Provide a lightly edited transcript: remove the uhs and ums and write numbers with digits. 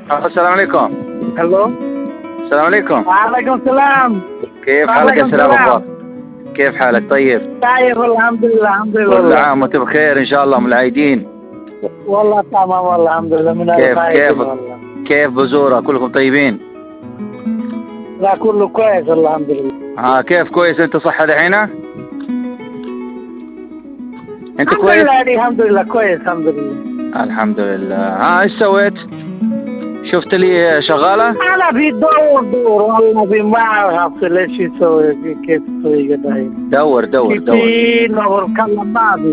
السلام عليكم. الو. السلام عليكم. وعليكم السلام. كيف حالك يا سلام أبو؟ كيف حالك؟ طيب طيب الحمد لله الحمد لله. كل عام وانت بخير ان شاء الله، من العايدين. والله تمام والله الحمد لله من كيف والله. كيف بزورة؟ كلكم طيبين؟ لا كله كويس والله الحمد لله. كيف كويس؟ انت صحة دحين؟ انت الحمد كويس؟ لله الحمد لله كويس الحمد لله. الحمد لله. ايش سويت؟ شفت لي شغالة؟ انا في دور والله في ما اعرف ليش يسوي كيف يسوي كده. دور في نور كلام ما